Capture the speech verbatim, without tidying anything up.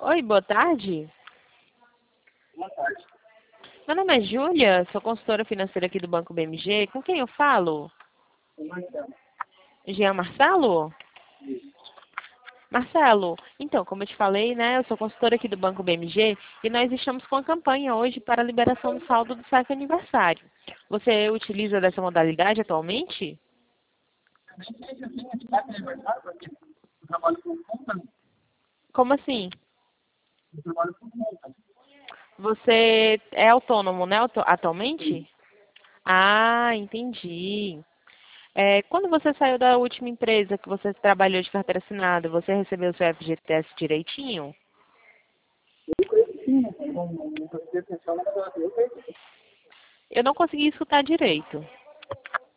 Oi, boa tarde. Boa tarde. Meu nome é Júlia, sou consultora financeira aqui do Banco B M G. Com quem eu falo? O Marcelo. Jean Marcelo? Marcelo, então, como eu te falei, né, eu sou consultora aqui do Banco B M G e nós estamos com a campanha hoje para a liberação do saldo do saque aniversário. Você utiliza dessa modalidade atualmente? A gente fez assim, a gente vai aniversário, porque eu trabalho por conta, né? Como assim? Eu trabalho por conta. Você é autônomo, né, atu- atualmente? Ah, entendi. É, quando você saiu da última empresa que você trabalhou de carteira assinada, você recebeu o seu F G T S direitinho? Eu creio que sim, né? Não, não prestei atenção, mas eu creio que sim. Eu não consegui escutar direito.